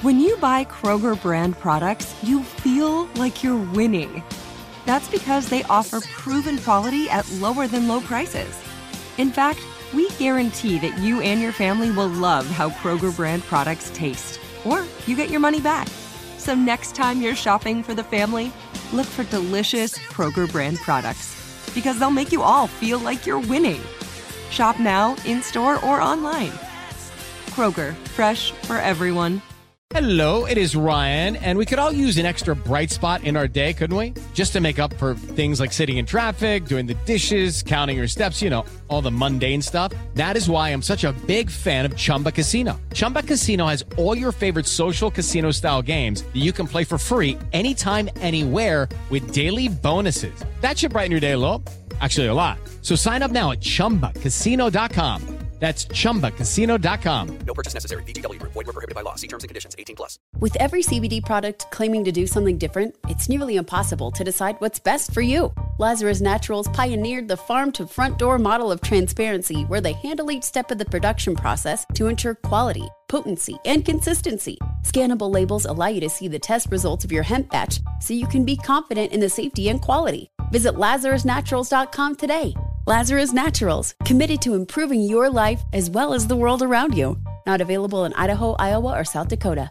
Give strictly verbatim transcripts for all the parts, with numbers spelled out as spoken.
When you buy Kroger brand products, you feel like you're winning. That's because they offer proven quality at lower than low prices. In fact, we guarantee that you and your family will love how Kroger brand products taste, or you get your money back. So next time you're shopping for the family, look for delicious Kroger brand products, because they'll make you all feel like you're winning. Shop now, in-store, or online. Kroger, fresh for everyone. Hello, it is Ryan, and we could all use an extra bright spot in our day, couldn't we? Just to make up for things like sitting in traffic, doing the dishes, counting your steps, you know, all the mundane stuff. That is why I'm such a big fan of Chumba Casino. Chumba Casino has all your favorite social casino-style games that you can play for free anytime, anywhere with daily bonuses. That should brighten your day a little. Actually, a lot. So sign up now at chumba casino dot com. That's chumba casino dot com. No purchase necessary. V G W. Void where prohibited by law. See terms and conditions. eighteen plus. With every C B D product claiming to do something different, it's nearly impossible to decide what's best for you. Lazarus Naturals pioneered the farm-to-front-door model of transparency, where they handle each step of the production process to ensure quality, potency, and consistency. Scannable labels allow you to see the test results of your hemp batch, so you can be confident in the safety and quality. Visit lazarus naturals dot com today. Lazarus Naturals, committed to improving your life as well as the world around you. Not available in Idaho, Iowa, or South Dakota.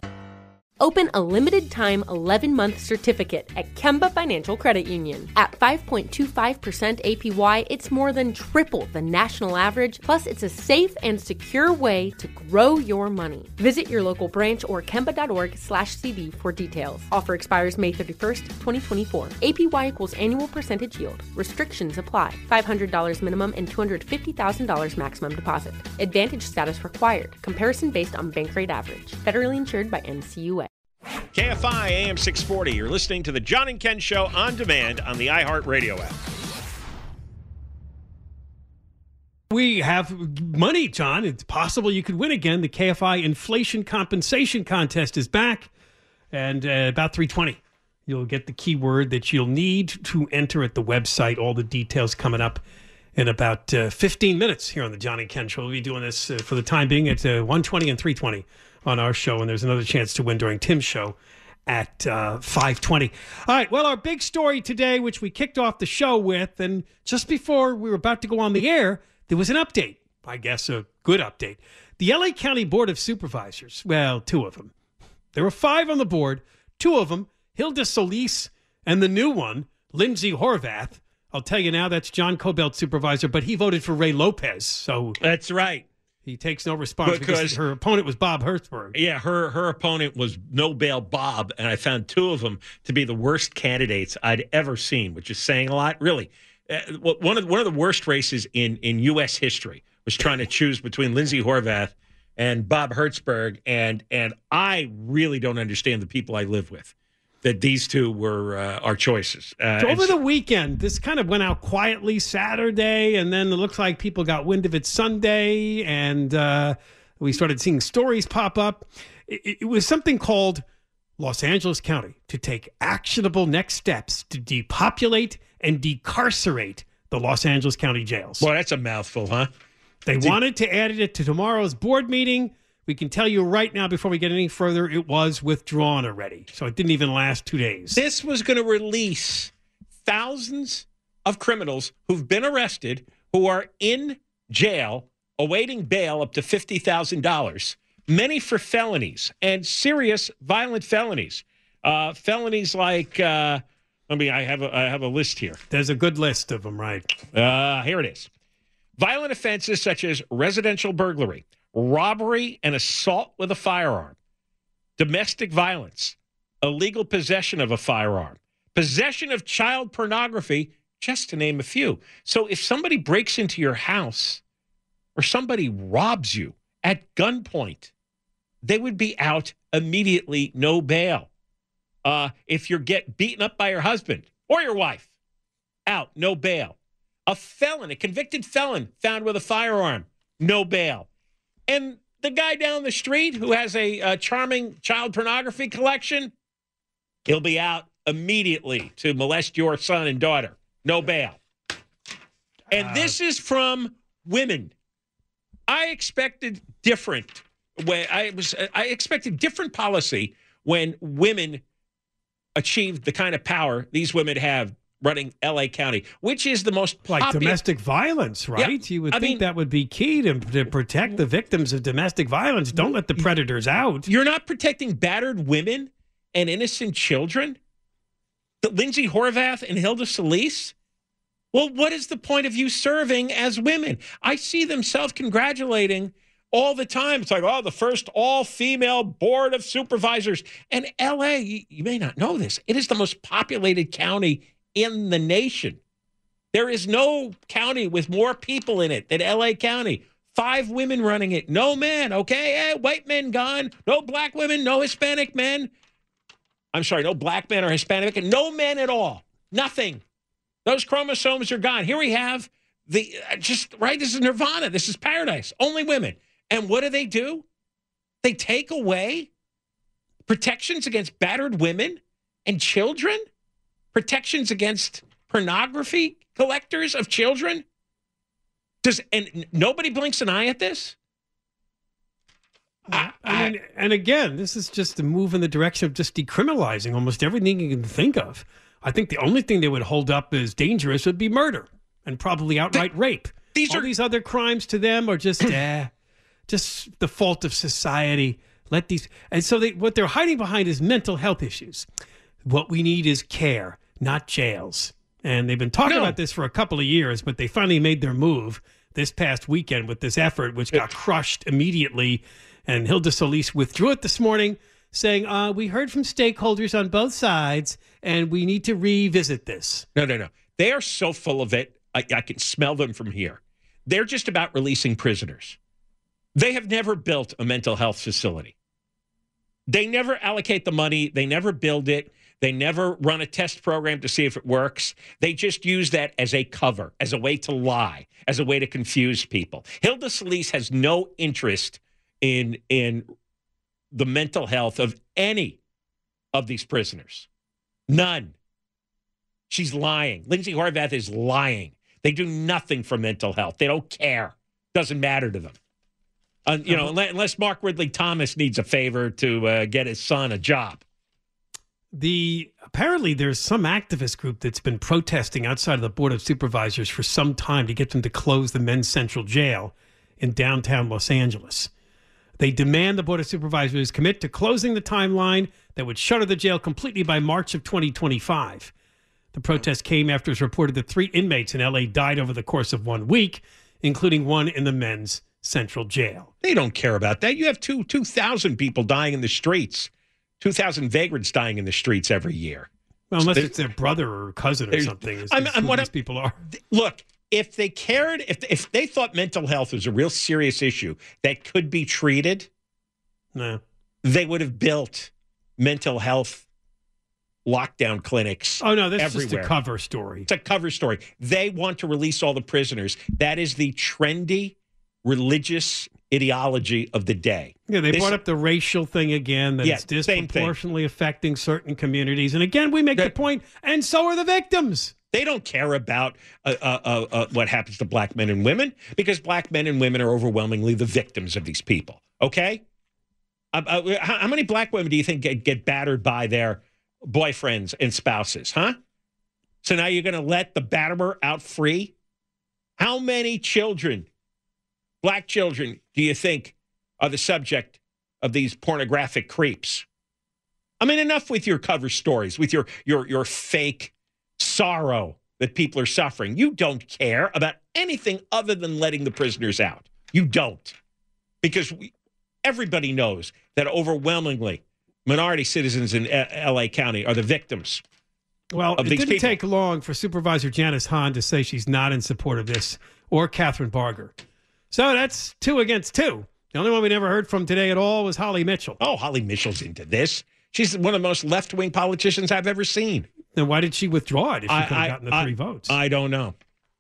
Open a limited-time eleven-month certificate at Kemba Financial Credit Union. At five point two five percent A P Y, it's more than triple the national average, plus it's a safe and secure way to grow your money. Visit your local branch or kemba.org slash CD for details. Offer expires May thirty-first, twenty twenty-four. A P Y equals annual percentage yield. Restrictions apply. five hundred dollars minimum and two hundred fifty thousand dollars maximum deposit. Advantage status required. Comparison based on bank rate average. Federally insured by N C U A. K F I A M six forty. You're listening to the John and Ken Show on demand on the iHeartRadio app. We have money, John. It's possible you could win again. The K F I Inflation Compensation Contest is back. And uh, about three twenty, you'll get the keyword that you'll need to enter at the website. All the details coming up in about uh, fifteen minutes here on the John and Ken Show. We'll be doing this uh, for the time being at uh, one twenty and three twenty. On our show, and there's another chance to win during Tim's show at uh, five twenty. All right, well, our big story today, which we kicked off the show with, and just before we were about to go on the air, there was an update. I guess a good update. The L A County Board of Supervisors, well, two of them. There were five on the board. Two of them, Hilda Solis, and the new one, Lindsay Horvath. I'll tell you now, that's John Cobelt supervisor, but he voted for Ray Lopez. So that's right. He takes no response because, because her opponent was Bob Hertzberg. Yeah, her her opponent was No Bail Bob, and I found two of them to be the worst candidates I'd ever seen, which is saying a lot. Really, uh, one of one of the worst races in, in U S history was trying to choose between Lindsay Horvath and Bob Hertzberg, and and I really don't understand the people I live with, that these two were uh, our choices. Uh, so over the weekend, this kind of went out quietly Saturday, and then it looks like people got wind of it Sunday, and uh, we started seeing stories pop up. It, it was something called Los Angeles County to take actionable next steps to depopulate and decarcerate the Los Angeles County jails. Well, that's a mouthful, huh? They De- wanted to add it to tomorrow's board meeting. We can tell you right now, before we get any further, it was withdrawn already. So it didn't even last two days. This was going to release thousands of criminals who've been arrested, who are in jail, awaiting bail up to fifty thousand dollars, many for felonies and serious violent felonies. Uh, felonies like, uh, I mean, I have, a, I have a list here. There's a good list of them, right? Uh, here it is. Violent offenses such as residential burglary, robbery and assault with a firearm, domestic violence, illegal possession of a firearm, possession of child pornography, just to name a few. So if somebody breaks into your house or somebody robs you at gunpoint, they would be out immediately, no bail. Uh, if you get beaten up by your husband or your wife, out, no bail. A felon, a convicted felon found with a firearm, no bail. And the guy down the street who has a, a charming child pornography collection, he'll be out immediately to molest your son and daughter. No bail. And uh, this is from women. I expected different when I was I expected different policy when women achieved the kind of power these women have running L A County, which is the most like popular- domestic violence, right? Yeah, you would I think mean, that would be key to, to protect the victims of domestic violence. Don't let the predators out. You're not protecting battered women and innocent children? The Lindsay Horvath and Hilda Solis? Well, what is the point of you serving as women? I see them self-congratulating all the time. It's like, oh, the first all-female board of supervisors. And L A, you, you may not know this, it is the most populated county in the nation. There is no county with more people in it than L A County. Five women running it. No men, okay? Hey, white men gone. No black women, no Hispanic men. I'm sorry, no black men or Hispanic, and no men at all. Nothing. Those chromosomes are gone. Here we have the, uh, just, right, this is nirvana. This is paradise. Only women. And what do they do? They take away protections against battered women and children? Protections against pornography collectors of children? Does and nobody blinks an eye at this? I, I mean, and again, this is just a move in the direction of just decriminalizing almost everything you can think of. I think the only thing they would hold up as dangerous would be murder and probably outright the, rape. These All are, these other crimes to them are just eh, just the fault of society. Let these and so they what they're hiding behind is mental health issues. What we need is care, not jails. And they've been talking no. about this for a couple of years, but they finally made their move this past weekend with this effort, which got crushed immediately. And Hilda Solis withdrew it this morning, saying, uh, we heard from stakeholders on both sides, and we need to revisit this. No, no, no. They are so full of it, I, I can smell them from here. They're just about releasing prisoners. They have never built a mental health facility. They never allocate the money. They never build it. They never run a test program to see if it works. They just use that as a cover, as a way to lie, as a way to confuse people. Hilda Solis has no interest in, in the mental health of any of these prisoners. None. She's lying. Lindsay Horvath is lying. They do nothing for mental health. They don't care. Doesn't matter to them. Uh, you know, unless Mark Ridley Thomas needs a favor to uh, get his son a job. The apparently there's some activist group that's been protesting outside of the Board of Supervisors for some time to get them to close the men's central jail in downtown Los Angeles. They demand the Board of Supervisors commit to closing the timeline that would shutter the jail completely by March of twenty twenty-five. The protest came after it was reported that three inmates in L A died over the course of one week, including one in the men's central jail. They don't care about that. You have two two thousand people dying in the streets. two thousand vagrants dying in the streets every year. Well, unless so it's their brother or cousin or something. Is, I'm, is I'm, who what these I'm, people are. Look, if they cared, if if they thought mental health was a real serious issue that could be treated, no, they would have built mental health lockdown clinics. Oh no, that's everywhere. just a cover story. It's a cover story. They want to release all the prisoners. That is the trendy religious ideology of the day. Yeah, they this, brought up the racial thing again, that yeah, it's disproportionately affecting certain communities. And again, we make that, the point, and so are the victims. They don't care about uh, uh, uh, uh, what happens to black men and women because black men and women are overwhelmingly the victims of these people, okay? Uh, uh, how, how many black women do you think get, get battered by their boyfriends and spouses, huh? So now you're going to let the batterer out free? How many children, black children, do you think are the subject of these pornographic creeps? I mean, enough with your cover stories, with your your your fake sorrow that people are suffering. You don't care about anything other than letting the prisoners out. You don't. Because we, everybody knows that overwhelmingly minority citizens in L A County are the victims. Well, of it these didn't people. take long for Supervisor Janice Hahn to say she's not in support of this, or Catherine Barger. So that's two against two. The only one we never heard from today at all was Holly Mitchell. Oh, Holly Mitchell's into this. She's one of the most left-wing politicians I've ever seen. Then why did she withdraw it if she I, could have I, gotten the I, three votes? I don't know.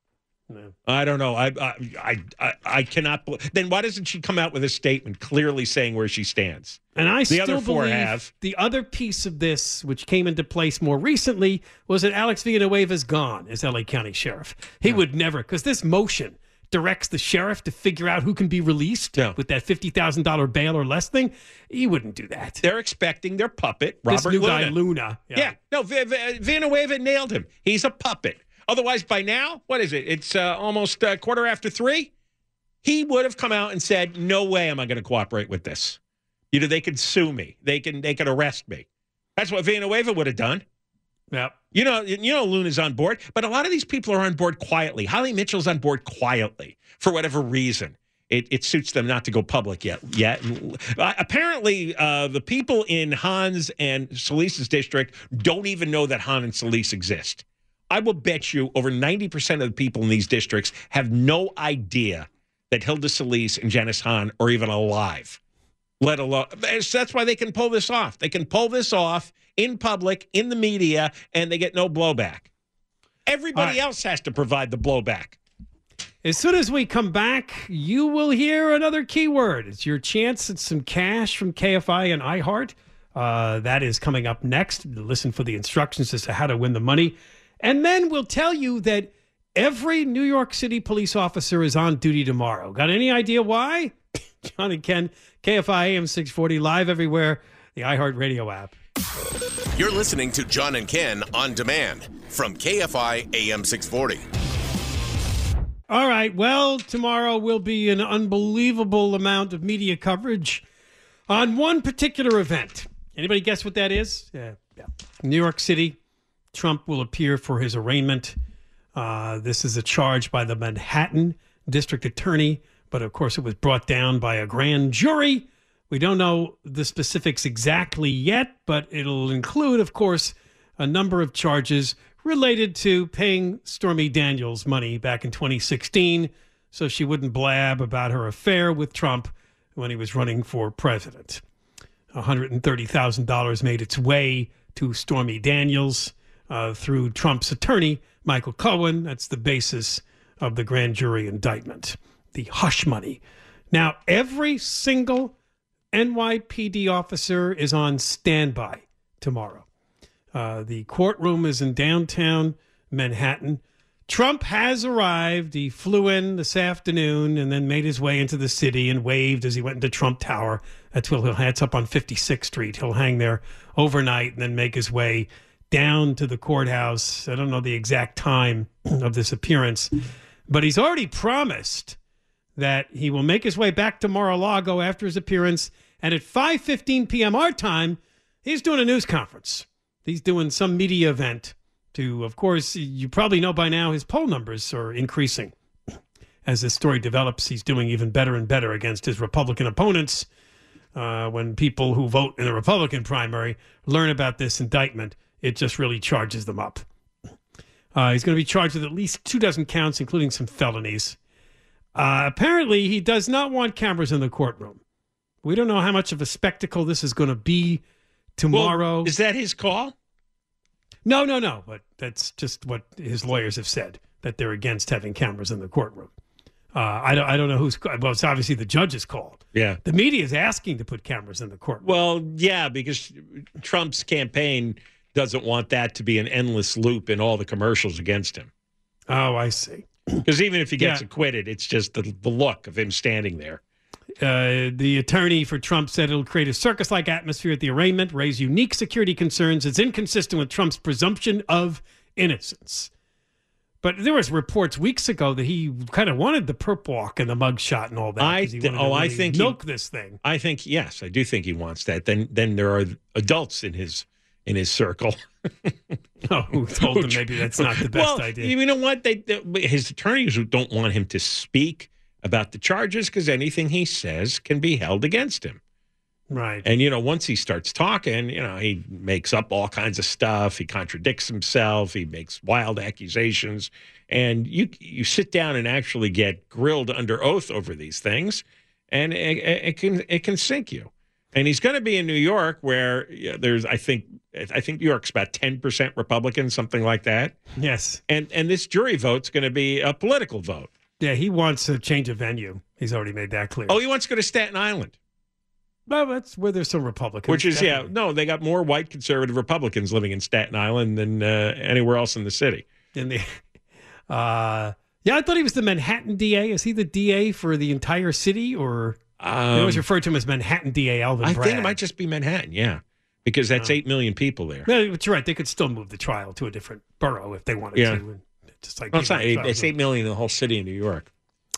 No. I don't know. I, I I I cannot. Then why doesn't she come out with a statement clearly saying where she stands? And I the still other four believe have. The other piece of this, which came into place more recently, was that Alex Villanueva is gone as L A County Sheriff. He yeah. would never, because this motion directs the sheriff to figure out who can be released Yeah. with that fifty thousand dollars bail or less thing. He wouldn't do that. They're expecting their puppet, Robert this new Luna. guy, Luna. Yeah, no, v- v- Villanueva nailed him. He's a puppet. Otherwise, by now, what is it? It's uh, almost uh, quarter after three. He would have come out and said, "No way am I going to cooperate with this. You know, they could sue me. They can they can arrest me." That's what Villanueva would have done. Yep. You know, you know, Luna's on board, but a lot of these people are on board quietly. Holly Mitchell's on board quietly for whatever reason. It, it suits them not to go public yet. Yet, uh, apparently, uh, the people in Hans and Solis's district don't even know that Han and Solis exist. I will bet you over ninety percent of the people in these districts have no idea that Hilda Solis and Janice Hahn are even alive. Let alone, that's why they can pull this off. They can pull this off in public, in the media, and they get no blowback. Everybody right. else has to provide the blowback. As soon as we come back, you will hear another keyword. It's your chance at some cash from K F I and iHeart. Uh, that is coming up next. Listen for the instructions as to how to win the money. And then we'll tell you that every New York City police officer is on duty tomorrow. Got any idea why? John and Ken, K F I A M six forty, live everywhere, the iHeart Radio app. You're listening to John and Ken on demand from K F I A M six forty. All right, well, tomorrow will be an unbelievable amount of media coverage on one particular event. Anybody guess what that is? Yeah, yeah. New York City, Trump will appear for his arraignment. Uh, this is a charge by the Manhattan District Attorney, but of course it was brought down by a grand jury. We don't know the specifics exactly yet, but it'll include, of course, a number of charges related to paying Stormy Daniels money back in twenty sixteen so she wouldn't blab about her affair with Trump when he was running for president. one hundred thirty thousand dollars made its way to Stormy Daniels uh, through Trump's attorney, Michael Cohen. That's the basis of the grand jury indictment, the hush money. Now, every single N Y P D officer is on standby tomorrow. Uh, the courtroom is in downtown Manhattan. Trump has arrived. He flew in this afternoon and then made his way into the city and waved as he went into Trump Tower. That's where he'll that's up on fifty-sixth Street. He'll hang there overnight and then make his way down to the courthouse. I don't know the exact time of this appearance, but he's already promised that he will make his way back to Mar-a-Lago after his appearance. And at five fifteen p.m. our time, he's doing a news conference. He's doing some media event to, of course, you probably know by now his poll numbers are increasing. As this story develops, he's doing even better and better against his Republican opponents. Uh, when people who vote in the Republican primary learn about this indictment, it just really charges them up. Uh, he's going to be charged with at least two dozen counts, including some felonies. Uh, apparently, he does not want cameras in the courtroom. We don't know how much of a spectacle this is going to be tomorrow. Well, is that his call? No, no, no. But that's just what his lawyers have said, that they're against having cameras in the courtroom. Uh, I don't. I don't know who's. Well, it's obviously the judge's call. Yeah. The media is asking to put cameras in the courtroom. Well, yeah, because Trump's campaign doesn't want that to be an endless loop in all the commercials against him. Oh, I see. Because even if he gets Yeah. acquitted, it's just the, the look of him standing there. Uh, the attorney for Trump said it'll create a circus-like atmosphere at the arraignment, raise unique security concerns. It's inconsistent with Trump's presumption of innocence. But there was reports weeks ago that he kind of wanted the perp walk and the mugshot and all that. I 'cause he th- wanted to oh, I really think he- milk this thing. I think yes, I do think he wants that. Then then there are adults in his in his circle. Oh, who told him maybe that's not the best well, idea? You know what? They, they his attorneys don't want him to speak about the charges because anything he says can be held against him. Right. And, you know, once he starts talking, you know, he makes up all kinds of stuff. He contradicts himself. He makes wild accusations. And you you sit down and actually get grilled under oath over these things, and it, it can it can sink you. And he's going to be in New York, where yeah, there's, I think, I think New York's about ten percent Republican, something like that. Yes. And and this jury vote's going to be a political vote. Yeah, he wants to change a venue. He's already made that clear. Oh, he wants to go to Staten Island. Well, that's where there's some Republicans. Which is, definitely. yeah, no, they got more white conservative Republicans living in Staten Island than uh, anywhere else in the city. In the, uh, Yeah, I thought he was the Manhattan D A. Is he the D A for the entire city, or Um, they always refer to him as Manhattan D A Alvin I Bragg? think it might just be Manhattan, yeah, because that's Oh. eight million people there. No, but you're right. They could still move the trial to a different borough if they wanted Yeah. to. And just like Well, it's people not in eight, trials. it's eight million in the whole city of New York.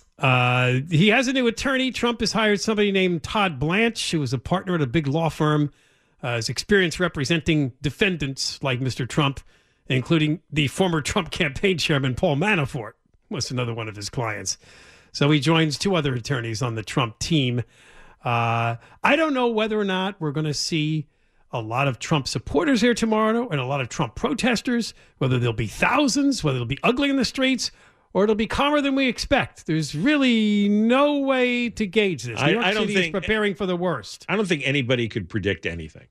Uh, he has a new attorney. Trump has hired somebody named Todd Blanche, who was a partner at a big law firm. Uh, his experience representing defendants like Mister Trump, including the former Trump campaign chairman Paul Manafort, was another one of his clients. So he joins two other attorneys on the Trump team. Uh, I don't know whether or not we're going to see a lot of Trump supporters here tomorrow and a lot of Trump protesters, whether there'll be thousands, whether it'll be ugly in the streets, or it'll be calmer than we expect. There's really no way to gauge this. New I- York I don't City think- is preparing for the worst. I don't think anybody could predict anything.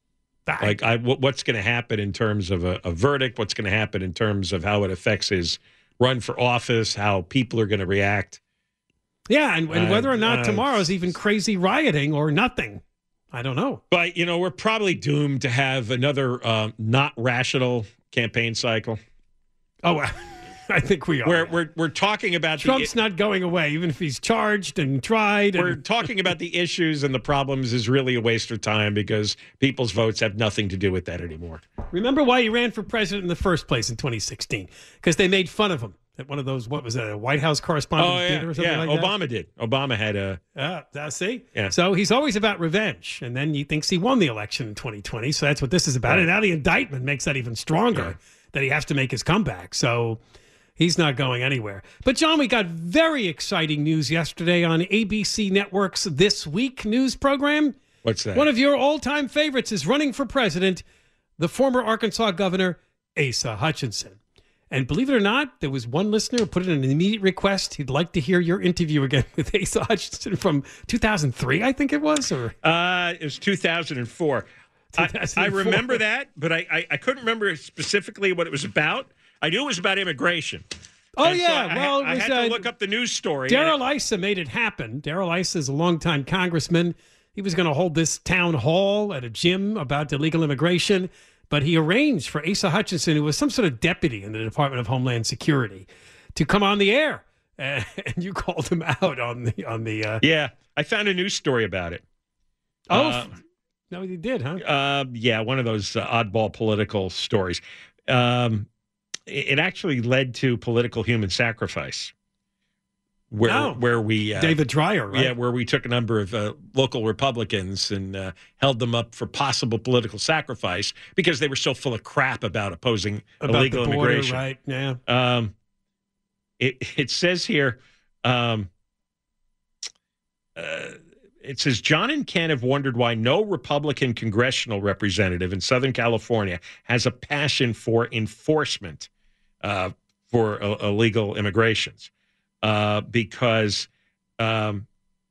I- Like I, what- what's going to happen in terms of a, a verdict, what's going to happen in terms of how it affects his run for office, how people are going to react. yeah, and, and Uh, whether or not uh, tomorrow's even crazy rioting or nothing. I don't know. But, you know, we're probably doomed to have another uh, not rational campaign cycle. Oh, I think we are. We're, we're, we're talking about Trump's the, not going away, even if he's charged and tried. we're And, talking about the issues and the problems is really a waste of time because people's votes have nothing to do with that anymore. remember why he ran for president in the first place in twenty sixteen? Because they made fun of him at one of those, what was that, a White House correspondent Oh, yeah, dinner or something yeah. like that? Obama did. Obama had a Yeah, uh, see? Yeah. So he's always about revenge. And then he thinks he won the election in twenty twenty. So that's what this is about. And now the indictment makes that even stronger, Yeah. that he has to make his comeback. So he's not going anywhere. But, John, we got very exciting news yesterday on A B C Network's This Week news program. What's that? One of your all-time favorites is running for president, the former Arkansas governor, Asa Hutchinson. And believe it or not, there was one listener who put in an immediate request. He'd like to hear your interview again with Asa Hutchinson from two thousand three, I think it was. Or Uh, it was two thousand four. I, I two thousand four. remember that, but I, I, I couldn't remember specifically what it was about. I knew it was about immigration. Oh, And so yeah. I, well, I, it was, had to uh, look up the news story. Darrell Issa made it happen. Darrell Issa is a longtime congressman. He was going to hold this town hall at a gym about illegal immigration, but he arranged for Asa Hutchinson, who was some sort of deputy in the Department of Homeland Security, to come on the air. And you called him out on the on the. Uh, Yeah, I found a news story about it. oh, Uh, no, you did, huh? Uh, yeah, one of those uh, oddball political stories. Um, it, it actually led to political human sacrifice, where Oh. where we uh, David Dreyer, right? Yeah, where we took a number of uh, local Republicans and uh, held them up for possible political sacrifice because they were so full of crap about opposing About illegal the border, immigration. right? Yeah. Um, it it says here, um, uh, it says John and Ken have wondered why no Republican congressional representative in Southern California has a passion for enforcement uh, for uh, illegal immigrations. Uh, because um,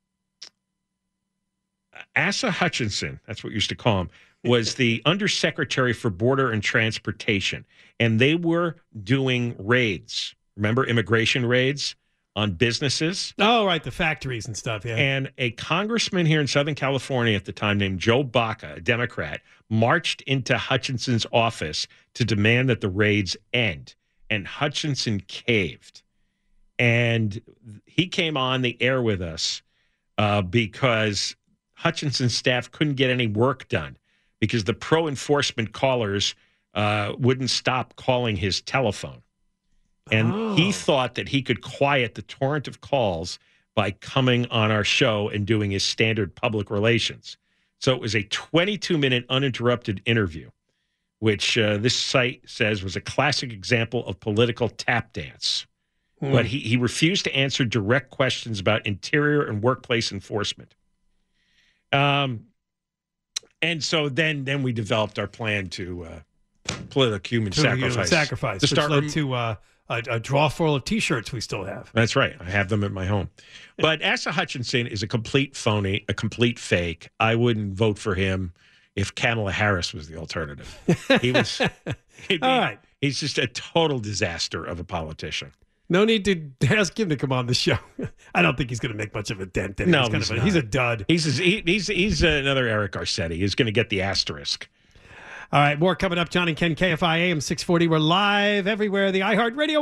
Asa Hutchinson, that's what we used to call him, was the Undersecretary for Border and Transportation. And they were doing raids. Remember immigration raids on businesses? Oh, right, the factories and stuff, yeah. And a congressman here in Southern California at the time named Joe Baca, a Democrat, marched into Hutchinson's office to demand that the raids end. And Hutchinson caved. And he came on the air with us uh, because Hutchinson's staff couldn't get any work done because the pro-enforcement callers uh, wouldn't stop calling his telephone. And Oh. he thought that he could quiet the torrent of calls by coming on our show and doing his standard public relations. So it was a twenty-two minute uninterrupted interview, which uh, this site says was a classic example of political tap dance. But he, he refused to answer direct questions about interior and workplace enforcement. Um, and so then then we developed our plan to uh, political human To, you know, sacrifice. sacrifice, To which start led rem- to uh, a, a draw full of T-shirts we still have. That's right. I have them at my home. But Asa Hutchinson is a complete phony, a complete fake. I wouldn't vote for him if Kamala Harris was the alternative. He was. he'd be- All right. He's just a total disaster of a politician. No need to ask him to come on the show. I don't think he's going to make much of a dent. In it. No, he's, kind he's of a, not. he's a dud. He's he, he's he's another Eric Garcetti. He's going to get the asterisk. All right, more coming up. John and Ken, K F I A M six forty. We're live everywhere. The iHeartRadio app.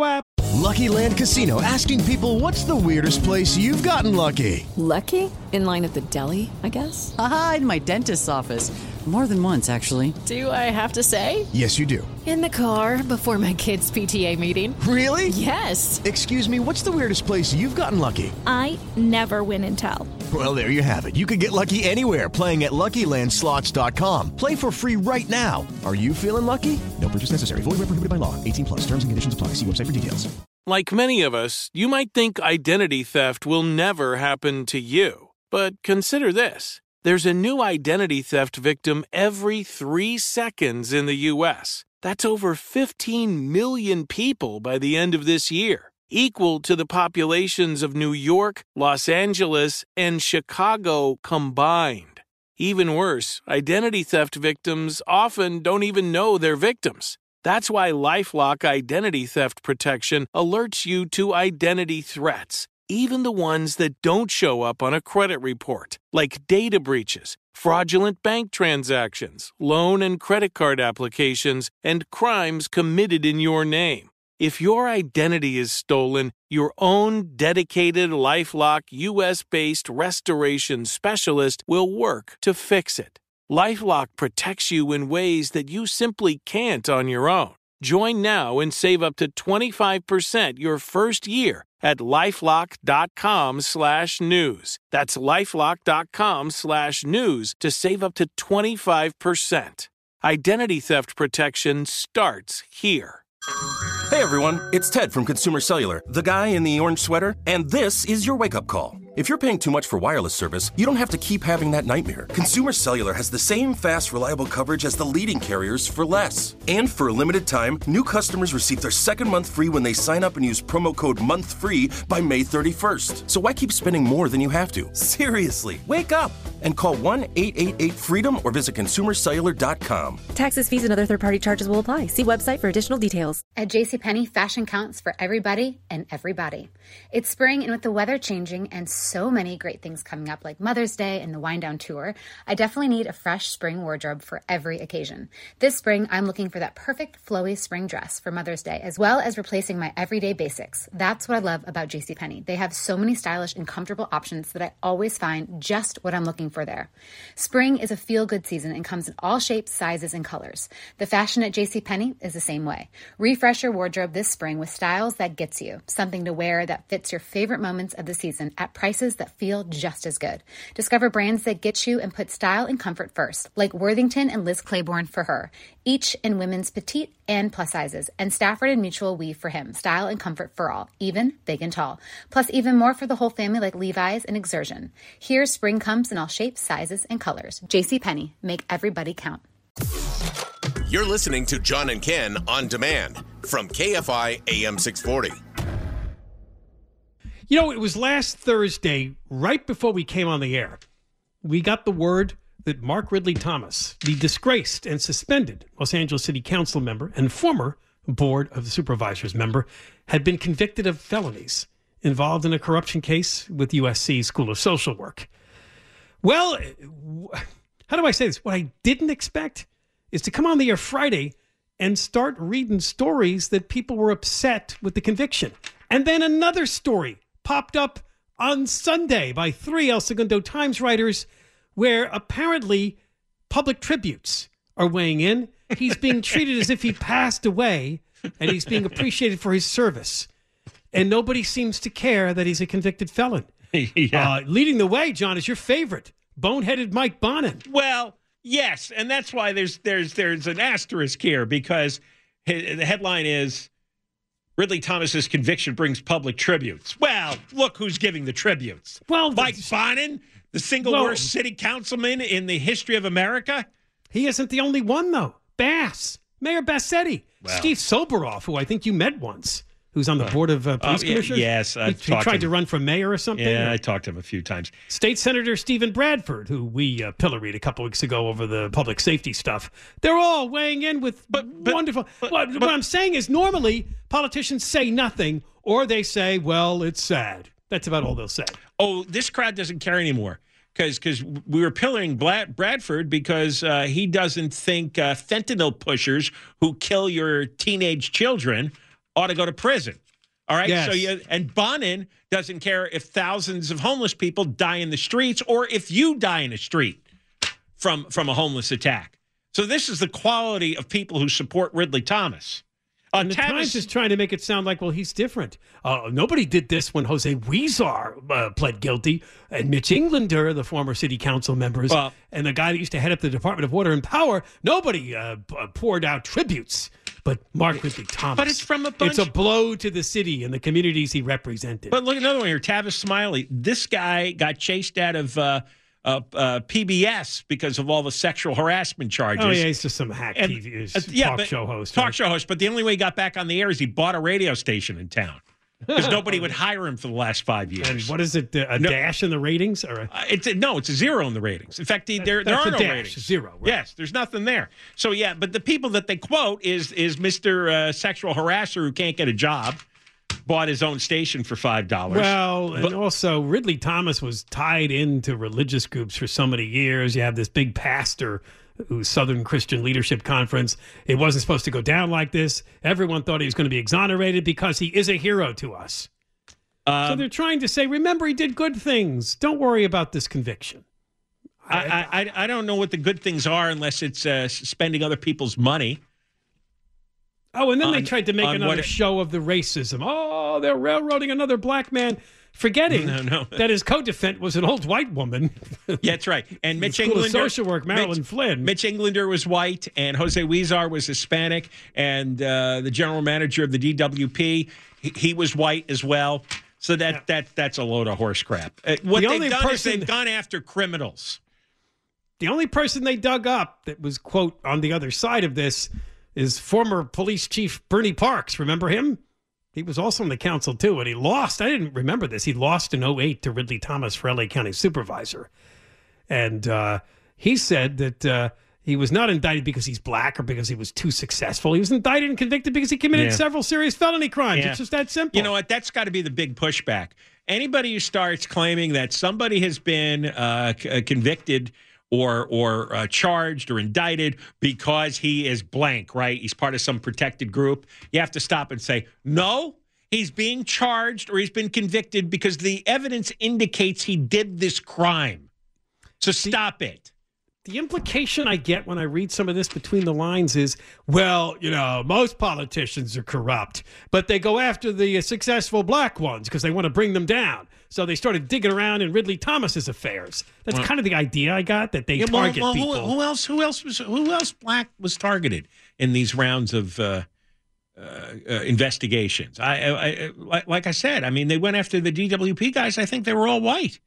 Lucky Land Casino, asking people, what's the weirdest place you've gotten lucky? Lucky? In line at the deli, I guess? Aha, in my dentist's office. More than once, actually. Do I have to say? Yes, you do. In the car before my kids' P T A meeting. Really? Yes. Excuse me, what's the weirdest place you've gotten lucky? I never win and tell. Well, there you have it. You can get lucky anywhere, playing at Lucky Land Slots dot com. Play for free right now. Are you feeling lucky? No purchase necessary. Void where prohibited by law. eighteen plus. Terms and conditions apply. See website for details. Like many of us, you might think identity theft will never happen to you. But consider this. There's a new identity theft victim every three seconds in the U S. That's over fifteen million people by the end of this year, equal to the populations of New York, Los Angeles, and Chicago combined. Even worse, identity theft victims often don't even know they're victims. That's why LifeLock Identity Theft Protection alerts you to identity threats, even the ones that don't show up on a credit report, like data breaches, fraudulent bank transactions, loan and credit card applications, and crimes committed in your name. If your identity is stolen, your own dedicated LifeLock U S-based restoration specialist will work to fix it. LifeLock protects you in ways that you simply can't on your own. Join now and save up to twenty-five percent your first year at LifeLock.com slash news. That's LifeLock.com slash news to save up to twenty-five percent. Identity theft protection starts here. Hey everyone, it's Ted from Consumer Cellular, the guy in the orange sweater, and this is your wake-up call. If you're paying too much for wireless service, you don't have to keep having that nightmare. Consumer Cellular has the same fast, reliable coverage as the leading carriers for less. And for a limited time, new customers receive their second month free when they sign up and use promo code MONTHFREE by May thirty-first. So why keep spending more than you have to? Seriously, wake up and call one eight eight eight freedom or visit consumer cellular dot com. Taxes, fees, and other third-party charges will apply. See website for additional details. At JCPenney, fashion counts for everybody and everybody. It's spring, and with the weather changing and so many great things coming up like Mother's Day and the Wind Down Tour, I definitely need a fresh spring wardrobe for every occasion. This spring, I'm looking for that perfect flowy spring dress for Mother's Day, as well as replacing my everyday basics. That's what I love about JCPenney. They have so many stylish and comfortable options that I always find just what I'm looking for there. Spring is a feel-good season and comes in all shapes, sizes, and colors. The fashion at JCPenney is the same way. Refresh your wardrobe this spring with styles that gets you, something to wear that fits your favorite moments of the season at prices that feel just as good. Discover brands that get you and put style and comfort first, like Worthington and Liz Claiborne for her, each in women's petite and plus sizes, and Stafford and Mutual Weave for him, style and comfort for all, even big and tall. Plus even more for the whole family like Levi's and Exertion. Here, spring comes in all shapes, sizes, and colors. JCPenney, make everybody count. You're listening to John and Ken on demand from K F I A M six forty. You know, it was last Thursday, right before we came on the air, we got the word that Mark Ridley Thomas, the disgraced and suspended Los Angeles City Council member and former Board of Supervisors member, had been convicted of felonies involved in a corruption case with U S C School of Social Work. Well, how do I say this? What I didn't expect is to come on the air Friday and start reading stories that people were upset with the conviction. And then another story popped up on Sunday by three El Segundo Times writers where apparently public tributes are weighing in. He's being treated as if he passed away and he's being appreciated for his service. And nobody seems to care that he's a convicted felon. Yeah. Uh, leading the way, John, is your favorite, boneheaded Mike Bonin. Well, yes, and that's why there's there's there's an asterisk here, because the headline is Ridley Thomas's conviction brings public tributes. Well, look who's giving the tributes. Well, Mike Bonin, the single well, worst city councilman in the history of America. He isn't the only one, though. Bass, Mayor Bassetti, Well. Steve Soberoff, who I think you met once, who's on the board of uh, police Oh, yeah, commissioners. yes, he, I've he talked tried to to him. run for mayor or something. Yeah, or- I talked to him a few times. State Senator Stephen Bradford, who we uh, pilloried a couple weeks ago over the public safety stuff. They're all weighing in with wonderful. what, what I'm saying is normally politicians say nothing, or they say, well, it's sad. That's about all they'll say. Oh, this crowd doesn't care anymore. Because we were pillaring Brad, Bradford because uh, he doesn't think uh, fentanyl pushers who kill your teenage children ought to go to prison. All right. Yes. So you and Bonin doesn't care if thousands of homeless people die in the streets or if you die in a street from from a homeless attack. So this is the quality of people who support Ridley Thomas. Uh, And the Tavis, Times is trying to make it sound like, well, he's different. Uh, nobody did this when Jose Huizar uh, pled guilty, and Mitch Englander, the former city council members, Well- and the guy that used to head up the Department of Water and Power, nobody uh, p- poured out tributes. But Mark Ridley Thomas. But it's from a bunch- It's a blow to the city and the communities he represented. But look at another one here, Tavis Smiley. This guy got chased out of uh, uh, uh, P B S because of all the sexual harassment charges. oh, yeah, he's just some hack And- T V uh, yeah, talk but- show host. Talk right? show host. But the only way he got back on the air is he bought a radio station in town because nobody would hire him for the last five years. And what is it, a No. dash in the ratings? Or a, Uh, it's a, no, it's a zero in the ratings. In fact, the, there there that's are a no dash, ratings. zero, right. Yes, there's nothing there. So yeah, but the people that they quote is is Mister Uh, sexual harasser who can't get a job, bought his own station for five dollars. Well, and also Ridley Thomas was tied into religious groups for so many years. You have this big pastor who's Southern Christian Leadership Conference. It wasn't supposed to go down like this. Everyone thought he was going to be exonerated because he is a hero to us. Um, so they're trying to say, remember, he did good things. Don't worry about this conviction. I, I I don't know what the good things are unless it's uh, spending other people's money. Oh, and then they On- tried to make on another what it- show of the racism. Oh, they're railroading another black man, forgetting No, no. that his co-defendant was an old white woman. Yeah, that's right. And Mitch School of Englander, Social Work, Marilyn Mitch, Flynn. Mitch Englander was white, and Jose Huizar was Hispanic, and uh, the general manager of the D W P, he, he was white as well. So that Yeah. that that's a load of horse crap. Uh, what The they've only done person- is they've gone after criminals. The only person they dug up that was, quote, on the other side of this is former police chief Bernie Parks. Remember him? He was also on the council, too, and he lost. I didn't remember this. He lost in oh eight to Ridley Thomas for L A County Supervisor. And uh, he said that uh, he was not indicted because he's black or because he was too successful. He was indicted and convicted because he committed Yeah. several serious felony crimes. Yeah. It's just that simple. You know what? That's got to be the big pushback. Anybody who starts claiming that somebody has been uh, c- uh, convicted or or uh, charged or indicted because he is blank, right? He's part of some protected group. You have to stop and say, no, he's being charged or he's been convicted because the evidence indicates he did this crime. So stop it. The implication I get when I read some of this between the lines is, well, you know, most politicians are corrupt, but they go after the successful black ones because they want to bring them down. So they started digging around in Ridley Thomas's affairs. That's Well- kind of the idea I got, that they Yeah, well, target well, who- people. Who, else? Who else was? Who else black was targeted in these rounds of uh, uh, uh, investigations? I, I, I, like- like I said, I mean, they went after the D W P guys. I think they were all white.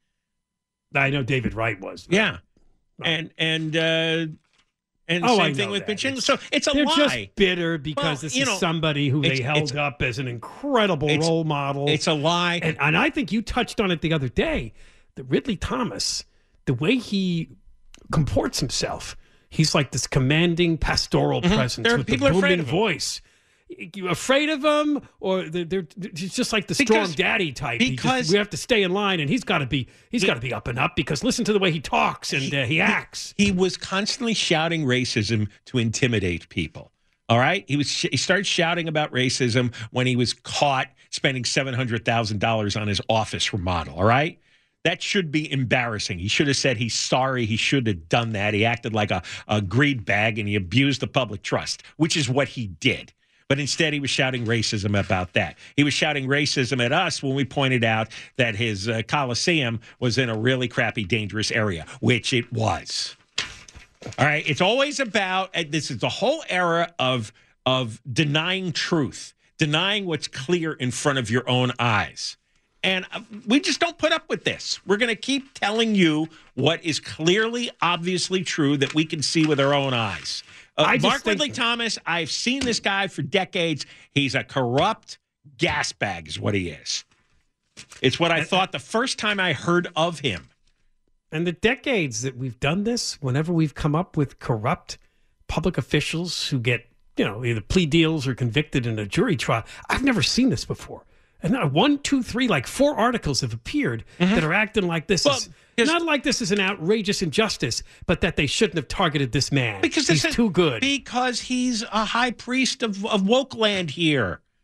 I know David Wright was. Yeah, and and uh, and Oh, same I thing know with that. Mitch England. So it's a They're lie. just bitter because Well, this you is know, somebody who they it's- held it's- up as an incredible it's- role model. It's a lie. And, and I think you touched on it the other day. That Ridley Thomas, the way he comports himself, he's like this commanding pastoral Mhm. presence There are with people the are afraid booming of him. voice. You afraid of him, or they're, they're he's just like the Because- strong daddy type. He just- because- we have to stay in line, and he's got to be he's He- got to be up and up because listen to the way he talks and uh, he acts. He was constantly shouting racism to intimidate people. All right, he was he started shouting about racism when he was caught spending seven hundred thousand dollars on his office remodel. All right, that should be embarrassing. He should have said he's sorry. He should have done that. He acted like a, a greed bag and he abused the public trust, which is what he did. But instead, he was shouting racism about that. He was shouting racism at us when we pointed out that his uh, Coliseum was in a really crappy, dangerous area, which it was. All right. It's always about, and this is the whole era of, of denying truth, denying what's clear in front of your own eyes. And uh, we just don't put up with this. We're going to keep telling you what is clearly, obviously true that we can see with our own eyes. Uh, I just Mark think- Ridley Thomas, I've seen this guy for decades. He's a corrupt gas bag is what he is. It's what I thought the first time I heard of him. And the decades that we've done this, whenever we've come up with corrupt public officials who get, you know, either plea deals or convicted in a jury trial, I've never seen this before. And now one, two, three, like four articles have appeared that are acting like this Well, is because- not like this is an outrageous injustice, but that they shouldn't have targeted this man Because he's this is- too good. Because he's a high priest of, of woke land here.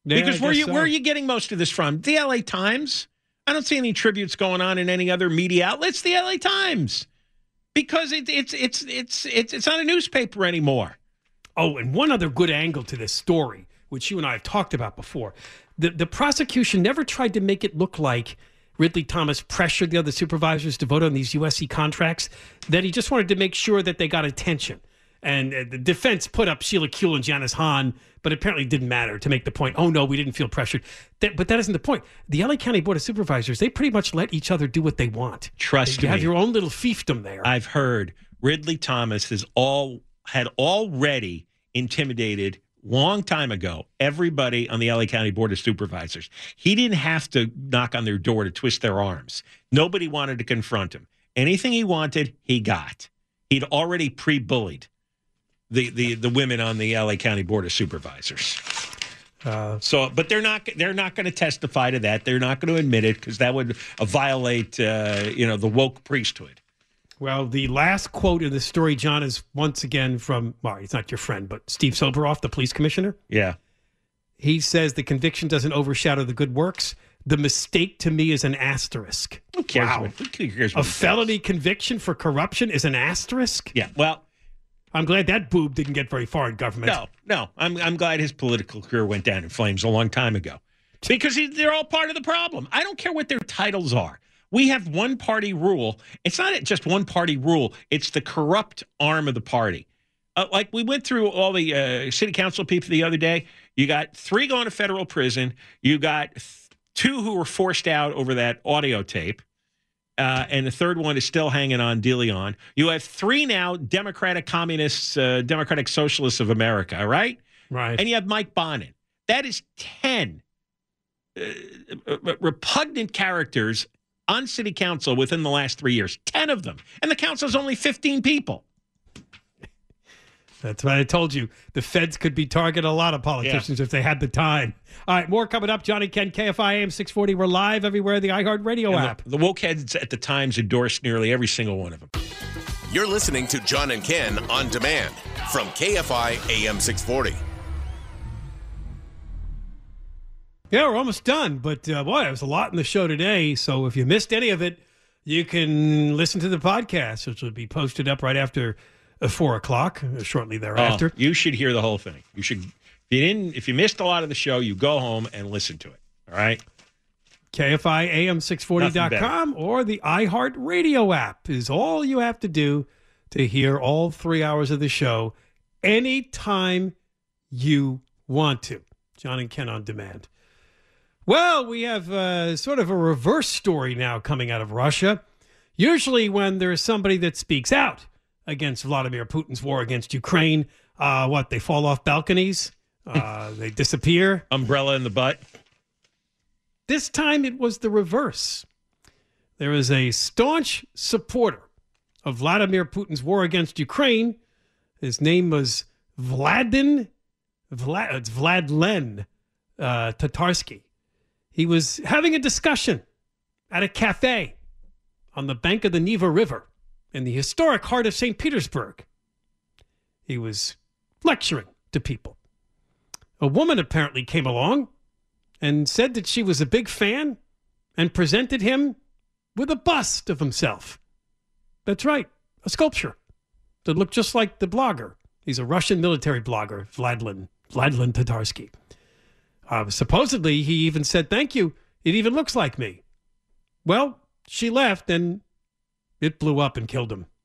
Yeah, because I where guess you so. where are you getting most of this from? The L A Times? I don't see any tributes going on in any other media outlets. The L A Times, because it, it's it's it's it's it's not a newspaper anymore. Oh, and one other good angle to this story, which you and I have talked about before, the the prosecution never tried to make it look like Ridley Thomas pressured the other supervisors to vote on these U S C contracts, that he just wanted to make sure that they got attention. And uh, the defense put up Sheila Kuehl and Janice Hahn, but apparently it didn't matter to make the point, oh, no, we didn't feel pressured. That, but that isn't the point. The L A County Board of Supervisors, they pretty much let each other do what they want. Trust you me. have your own little fiefdom there. I've heard Ridley Thomas has all had already intimidated long time ago everybody on the L A County Board of Supervisors. He didn't have to knock on their door to twist their arms. Nobody wanted to confront him. Anything he wanted, he got. He'd already pre-bullied the the the women on the L A County Board of Supervisors. Uh, so, but they're not they're not going to testify to that. They're not going to admit it because that would uh, violate uh, you know the woke priesthood. Well, the last quote in the story, John, is once again from, well, he's not your friend, but Steve Soboroff, the police commissioner. Yeah. He says the conviction doesn't overshadow the good works. The mistake to me is an asterisk. Who cares? Wow. What, who cares A what felony conviction for corruption is an asterisk? Yeah, well, I'm glad that boob didn't get very far in government. No, no. I'm I'm glad his political career went down in flames a long time ago because he, they're all part of the problem. I don't care what their titles are. We have one party rule. It's not just one party rule. It's the corrupt arm of the party. Uh, like we went through all the uh, city council people the other day. You got three going to federal prison. You got th- two who were forced out over that audio tape. Uh, and the third one is still hanging on De Leon. You have three now Democratic Communists, uh, Democratic Socialists of America, right? Right. And you have Mike Bonin. That is ten uh, repugnant characters on city council within the last three years. ten of them. And the council's only fifteen people. That's what I told you. The feds could be targeting a lot of politicians yeah. if they had the time. All right, more coming up. Johnny Ken, K F I A M six forty. We're live everywhere, the iHeartRadio app. The, the woke heads at the Times endorsed nearly every single one of them. You're listening to John and Ken on demand from K F I A M six forty. Yeah, we're almost done. But, uh, boy, there was a lot in the show today. So if you missed any of it, you can listen to the podcast, which will be posted up right after uh, four o'clock, uh, shortly thereafter. Oh, you should hear the whole thing. You should. If you didn't, if you missed a lot of the show, you go home and listen to it. All right. K F I A M six forty dot com or the iHeartRadio app is all you have to do to hear all three hours of the show anytime you want to. John and Ken on demand. Well, we have uh, sort of a reverse story now coming out of Russia. Usually when there's somebody that speaks out against Vladimir Putin's war against Ukraine, uh, what, they fall off balconies? Uh, they disappear? Umbrella in the butt? This time it was the reverse. There is a staunch supporter of Vladimir Putin's war against Ukraine. His name was Vladin, Vlad, it's Vladlen uh, Tatarsky. He was having a discussion at a cafe on the bank of the Neva River in the historic heart of Saint Petersburg. He was lecturing to people. A woman apparently came along and said that she was a big fan and presented him with a bust of himself. That's right, a sculpture that looked just like the blogger. He's a Russian military blogger, Vladlen, Vladlen Tatarsky. Uh, supposedly, he even said, thank you, it even looks like me. Well, she left and it blew up and killed him.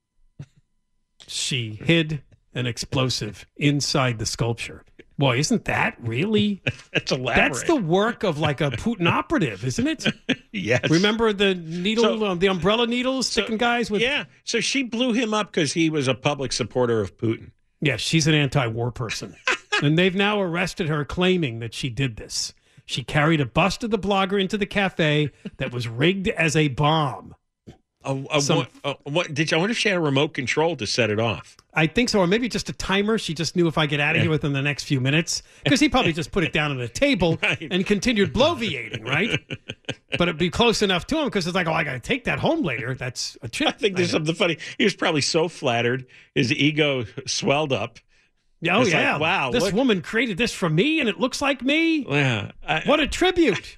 She hid an explosive inside the sculpture. Boy, isn't that really? That's elaborate. That's the work of like a Putin operative, isn't it? Yes. Remember the needle, so, um, the umbrella needles sticking so, guys with? Yeah. So she blew him up because he was a public supporter of Putin. Yeah, she's an anti-war person. And they've now arrested her claiming that she did this. She carried a bust of the blogger into the cafe that was rigged as a bomb. Uh, uh, Some, what, uh, what did you, I wonder if she had a remote control to set it off. I think so, or maybe just a timer. She just knew if I get out of yeah. here within the next few minutes, because he probably just put it down on the table right. and continued bloviating, right? But it'd be close enough to him because it's like, oh, I got to take that home later. That's a trip. I think there's I something funny. He was probably so flattered, his ego swelled up. Oh, It's yeah. like, wow. This look- woman created this for me, and it looks like me. Yeah. I- What a tribute.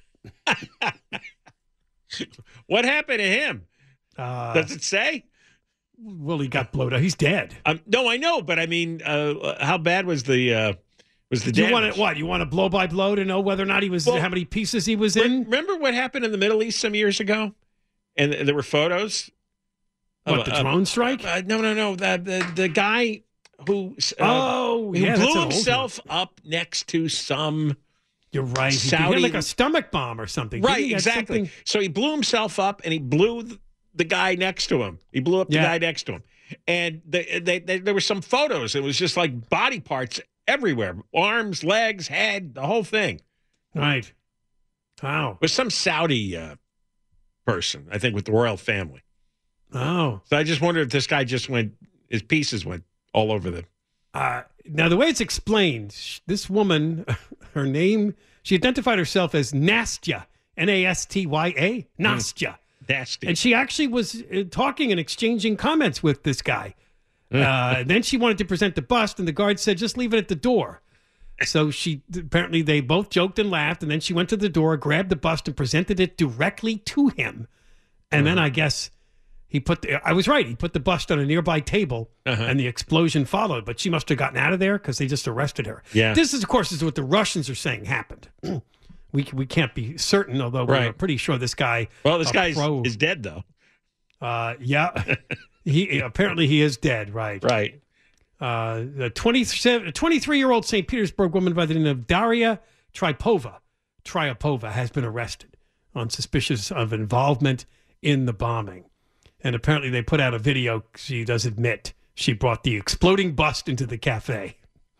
What happened to him? Uh, Does it say? Well, he got blowed up. He's dead. Um, no, I know, but I mean, uh, how bad was the uh, was the Do you damage? want it, what? You want to blow by blow to know whether or not he was, Well, how many pieces he was in? Remember what happened in the Middle East some years ago? And there were photos. What, of, the uh, drone strike? Uh, no, no, no. The the, the guy who uh, Oh, who yeah, that's blew an old himself up next to some. You're right. He Saudi, had like a stomach bomb or something. Didn't Right, he? Had exactly. something- So he blew himself up, and he blew the, the guy next to him. He blew up the Yeah. guy next to him, and they, they, they, there were some photos. It was just like body parts everywhere: arms, legs, head, the whole thing. Right. Wow. It was some Saudi uh, person, I think, with the royal family. Oh. So I just wonder if this guy just went, his pieces went all over the. Uh, now, the way it's explained, sh- this woman, her name, she identified herself as Nastya, N A S T Y A, Nastya. Nasty. And she actually was uh, talking and exchanging comments with this guy. Uh, then she wanted to present the bust, and the guard said, just leave it at the door. So she apparently they both joked and laughed, and then she went to the door, grabbed the bust, and presented it directly to him. And then I guess he put the, I was right. He put the bust on a nearby table, Uh-huh. and the explosion followed. But she must have gotten out of there because they just arrested her. Yeah. This is, of course, is what the Russians are saying happened. we we can't be certain, although we're Right. pretty sure this guy. Well, this a guy pro- is dead, though. uh, yeah, he apparently he is dead. Right, Right. Uh, a twenty-three-year-old Saint Petersburg woman by the name of Daria Tripova, Tryapova, has been arrested on suspicion of involvement in the bombing, and apparently they put out a video. She does admit she brought the exploding bust into the cafe.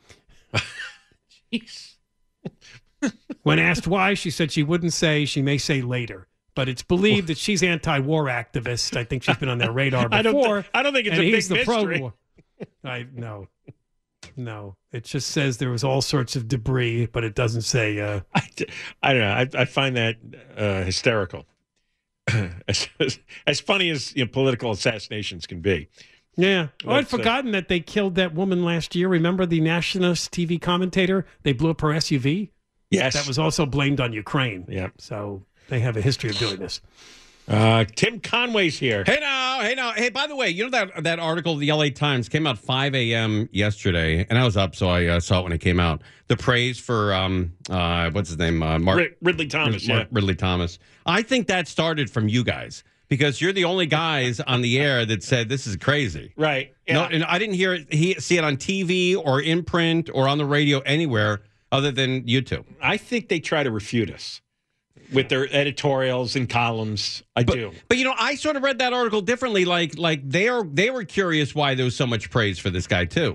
Jeez. When asked why, she said she wouldn't say. She may say later. But it's believed that she's anti-war activist. I think she's been on their radar before. I don't, th- I don't think it's and a big he's the mystery. pro-war. I no, no. It just says there was all sorts of debris, but it doesn't say. Uh, I, I don't know. I, I find that uh, hysterical. as, as funny as you know, political assassinations can be. yeah. Oh, I'd That's, uh, forgotten that they killed that woman last year. Remember the nationalist T V commentator? They blew up her S U V. Yes. That was also blamed on Ukraine. Yeah. So they have a history of doing this. Uh, Tim Conway's here. Hey now, hey now, hey. By the way, you know that that article, the L A Times, came out five a.m. yesterday, and I was up, so I uh, saw it when it came out. The praise for um, uh, what's his name, uh, Mark Rid- Ridley Thomas. Mark, yeah. Ridley Thomas. I think that started from you guys because you're the only guys on the air that said this is crazy. Right. Yeah. No, and I didn't hear it, he see it on T V or in print or on the radio anywhere other than you two. I think they try to refute us with their editorials and columns. I but, do. But you know, I sort of read that article differently. Like, like they are they were curious why there was so much praise for this guy too.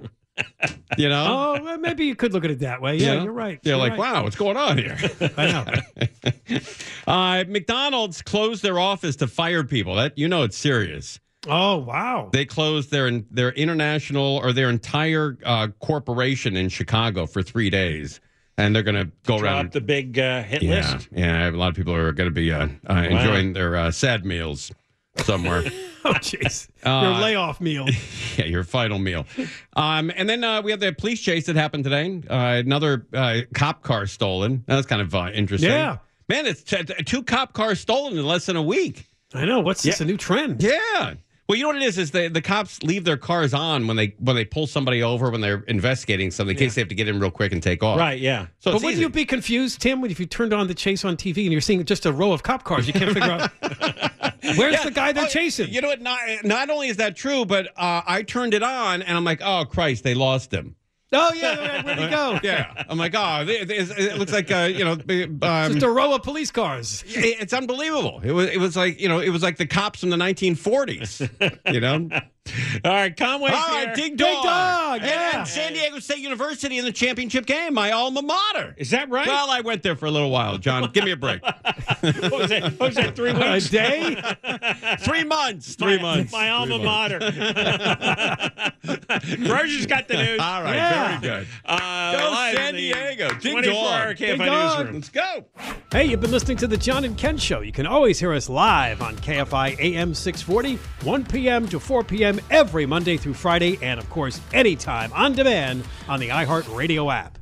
You know? Oh, well, maybe you could look at it that way. Yeah, Yeah. you're right. They're You're like, right. wow, what's going on here? I know. uh, McDonald's closed their office to fire people. That you know, it's serious. Oh, wow. They closed their their international or their entire uh, corporation in Chicago for three days. And they're going to go Drop around the big uh, hit yeah, list. Yeah, a lot of people are going to be uh, uh, enjoying their uh, sad meals somewhere. Oh, jeez. Uh, Your layoff meal. Yeah, your final meal. Um, and then uh, we have the police chase that happened today. Uh, another uh, cop car stolen. That was kind of uh, interesting. Yeah. Man, it's t- t- two cop cars stolen in less than a week. I know. What's this? Yeah. A new trend? Yeah. Well, you know what it is? Is the, the cops leave their cars on when they when they pull somebody over when they're investigating something in case they have to get in real quick and take off. Right, yeah. So But it's wouldn't easy. you be confused, Tim, if you turned on the chase on T V and you're seeing just a row of cop cars? You can't figure out where's Yeah. the guy they're Oh, chasing. You know what? Not, not only is that true, but uh, I turned it on and I'm like, oh, Christ, they lost him. Oh, yeah. Where'd he go? Yeah. I'm like, oh, it, it, it looks like, uh, you know, um, Just a row of police cars. it- it's unbelievable. It was, it was like, you know, it was like the cops from the nineteen forties, you know? All right, Conway's All here. right, Ding Big Dog. Dog, And- yeah. And San Diego State University in the championship game, my alma mater. Is that right? Well, I went there for a little while, John. Give me a break. what was that? What was that? Three A weeks? day? Three months. Three my, months. My alma Three months. mater. Roger's got the news. All right, Yeah. very good. Uh, Go live San in the Diego. Ding twenty-four dog. hour K F I Ding dog. newsroom. Let's go. Hey, you've been listening to the John and Ken Show. You can always hear us live on K F I A M six forty, one p.m. to four p.m. every Monday through Friday, and of course, anytime on demand on the iHeartRadio app.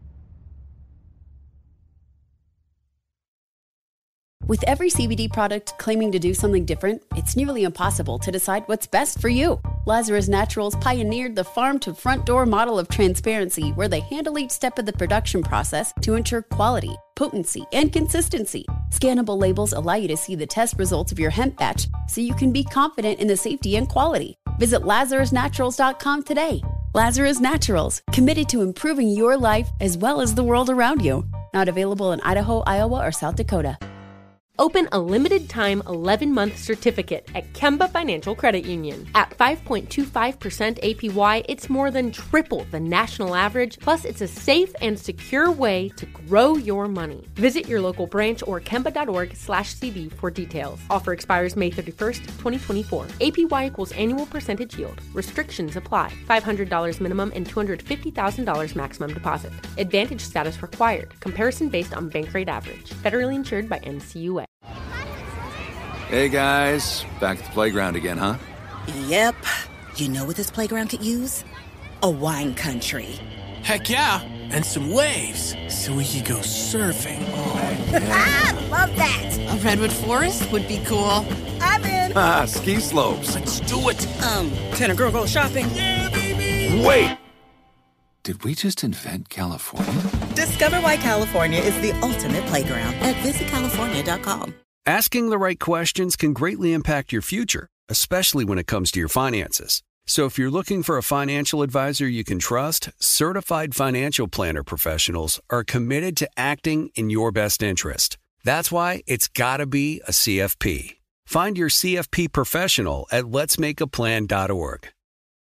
With every C B D product claiming to do something different, it's nearly impossible to decide what's best for you. Lazarus Naturals pioneered the farm-to-front-door model of transparency, where they handle each step of the production process to ensure quality, potency, and consistency. Scannable labels allow you to see the test results of your hemp batch, so you can be confident in the safety and quality. Visit lazarus naturals dot com today. Lazarus Naturals, committed to improving your life as well as the world around you. Not available in Idaho, Iowa, or South Dakota. Open a limited-time eleven-month certificate at Kemba Financial Credit Union. At five point two five percent A P Y, it's more than triple the national average, plus it's a safe and secure way to grow your money. Visit your local branch or kemba.org slash CD for details. Offer expires May thirty-first, twenty twenty-four. A P Y equals annual percentage yield. Restrictions apply. five hundred dollars minimum and two hundred fifty thousand dollars maximum deposit. Advantage status required. Comparison based on bank rate average. Federally insured by N C U A. Hey guys, back at the playground again, huh? Yep. You know what this playground could use? A wine country. Heck yeah, and some waves so we could go surfing. Oh, yeah. Love that. A redwood forest would be cool. I'm in. Ah, ski slopes. Let's do it. Um, can a girl go shopping? Yeah, baby. Wait. Did we just invent California? Discover why California is the ultimate playground at visit california dot com. Asking the right questions can greatly impact your future, especially when it comes to your finances. So if you're looking for a financial advisor you can trust, certified financial planner professionals are committed to acting in your best interest. That's why it's got to be a C F P. Find your C F P professional at lets make a plan dot org.